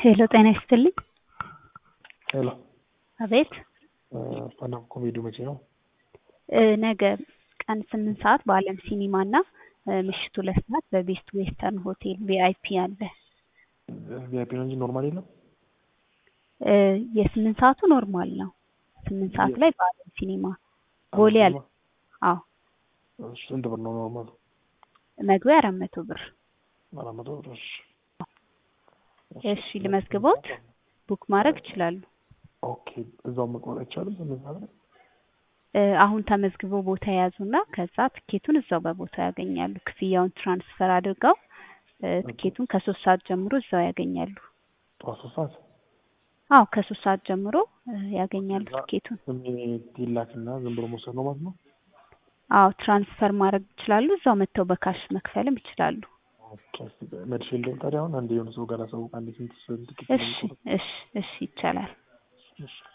ሄሎ ጤና ይስጥልኝ። ሄሎ አቤት። ስታንዳፕ ኮሜዲ መቼ ነው? ነገ ቀን 8 ሰዓት በአለም ሲኒማ እና ምሽቱ 2 ሰዓት በቤስት ዌስተርን ሆቴል ቪአይፒ አለ። ቪአይፒ ነው እንጂ ኖርማል የለም? የ8 ሰዓቱ ኖርማል ነው። 8 ሰዓት ላይ በአለም ሲኒማ ቦሌ አለ። አዎ። ስንት ብር ነው ኖርማሉ? መግቢያ 400 ብር። 400 ብር። እሺ ልመዝግቦት ቡክ ማድረግ ይችላሉ። ኦኬ እዛው መቆረጥ አይቻልም? ለምሳሌ አሁን ተመዝግበው ቦታ ያዙና ከዛ ትኬቱን እዛው በቦታው ያገኛሉ። ክፍያውን ትራንስፈር አድርገው ትኬቱን ከ3 ሰዓት ጀምሮ እዛው ያገኛሉ። ጠዋት 3 ሰዓት? አዎ ከ3 ሰዓት ጀምሮ ያገኛሉ ትኬቱን። ይላክና ዝም ብሎ መውሰድ ነው ማለት ነው? አዎ ትራንስፈር ማድረግ ይችላሉ። እዛው መተው በካሽ መክፈልም ይችላሉ። ኦኬ መድሽል ታዲያ አሁን አንድ የሆነ ሰው ጋር ሰው አንድ ስንት ትኬት እሺ ይቻላል። እሺ